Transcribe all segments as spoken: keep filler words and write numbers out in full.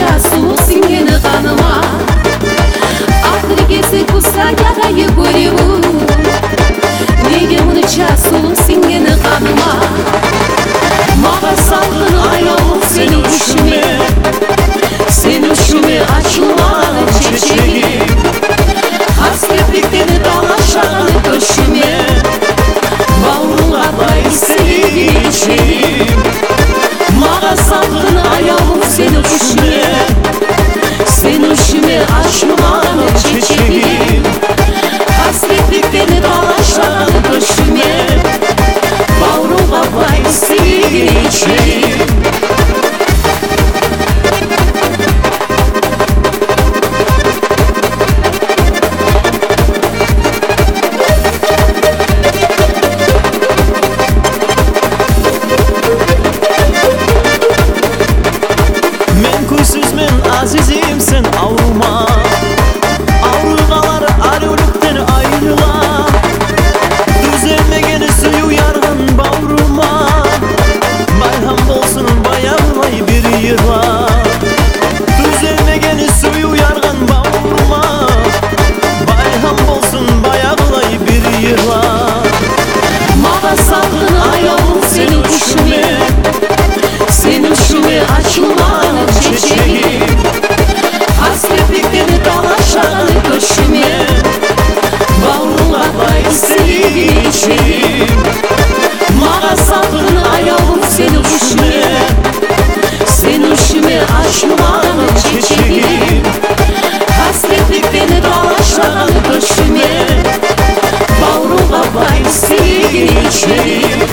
часу сингені қаныма ақыр кезде кусагяға егореву неге мұны часу сингені қаныма маған салқын аяулық сен үшіме сен үшіме açılmalı çiçeğim hasretlikleri dalaşanı köşüme bağrına bay seni içeyim mağaz salgın ayağım seni üşüme sen üşüme açılmalı çiçeğim hasretlikleri dalaşanı köşüme bağrına bay seni içeyim. Azizim sen avruma Avrugalar arılıktan ayrıla Düzelmegeni suyu yargın bavruma Bayham olsun bayavlay bir yıla Düzelmegeni suyu yargın bavruma Bayham olsun bayavlay bir yıla Mağa salgın ayağım seni üşüme sen üşüme açılmalı çiçeğim hasretlikleri dalaşanı köşüme bağrına bay seni içeyim mağa salgın ayağım seni üşüme sen üşüme açılmalı çiçeğim hasretlikleri dalaşanı köşüme bağrına bay seni içeyim.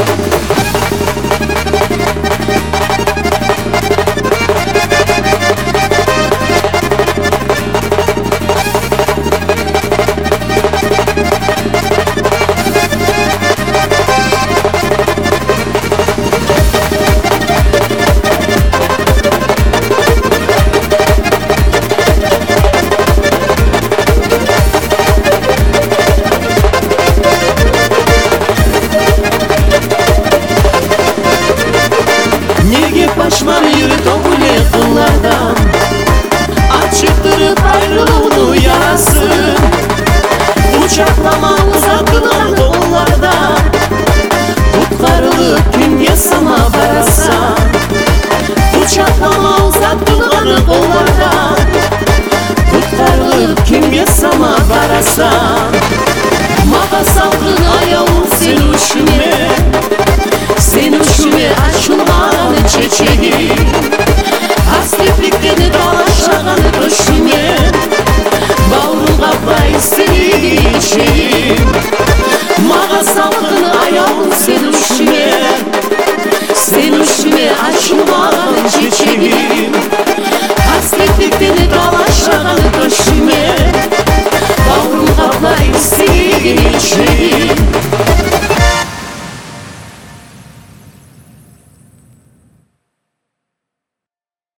Başlar yürü dogule kıllardan Açıktırıp ayrılığını yarasın Uçaklama uzatılan kollardan Kutkarılıp kim yasama barasa Uçaklama uzatılan kollardan Kutkarılıp kim yasama barasa Mağa salgın ayağım sen üşüme